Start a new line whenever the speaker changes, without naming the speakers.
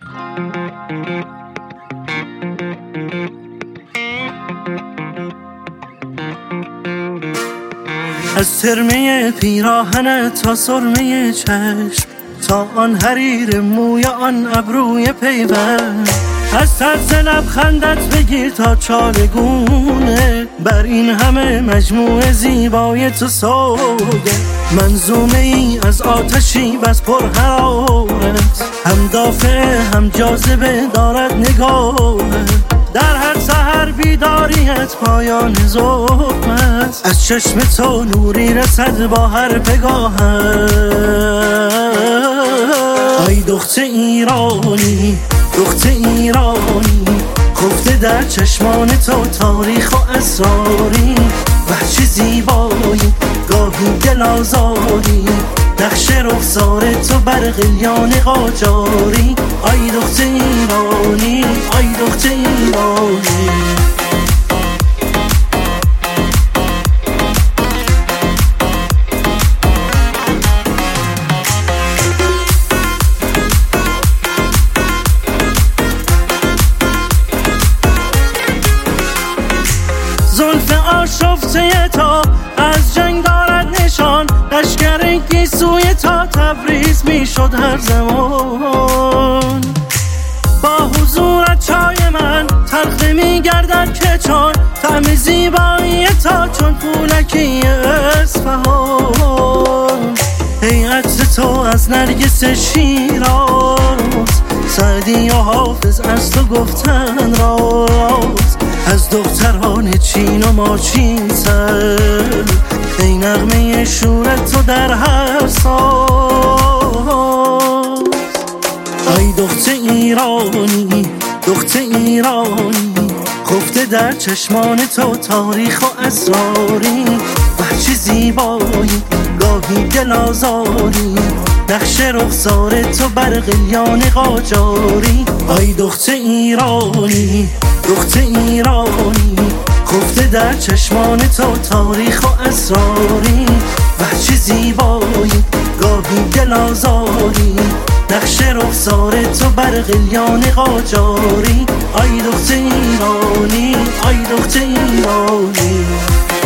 از ترمه پیراهنت تا سرمه چشم، تا آن حریر موی آن ابروی پیوند، از طرز لبخندت بگیر تا چالگونه، بر این همه مجموعه زیبای تو سوگه. منظومه ای از آتشی بس پر حرارت، هم دافع هم جاذبه دارد نگاهت. در هر سحر بیداریت پایان ظلم است، از چشم تو نوری رسد با هر پگاهت. ای دختر ایرانی، دختر ایرانی، خفته در چشمان تو تاریخ و اسراری. وحشی زیبایی، گاهی دل آزاری، نقش رخسار تو بر قلیان قاجاری. ای دختر ایرانی، ای دختر ایرانی. زلف آشفته تا از جنگ دارد نشان، لشکر گیسوی تا تبریز می شد هر زمان. با حضورت چای من تلخ نمی گردد که چون طعم زیبایی تا چون پولکی اصفهان. هیئت تو از نرگس شیراز، سعدی و حافظ از تو گفتن راز. از دختران چین و ماچین سر، ای نغمه شورت تو در هر ساز. ای دختر ایرانی، دختر ایرانی، خفته در چشمان تو تاریخ و اسراری. وحشی زیبایی، گاهی دل آزاری، نقش رخسار تو بر قلیان قاجاری. ای دختر ایرانی، دختر ایرانی، خفته در چشمان تو تاریخ و اسراری. وحشی زیبایی، گاهی دل آزاری، نقش رخسار تو بر قلیان قاجاری. ای دختر ایرانی، ای دختر ایرانی.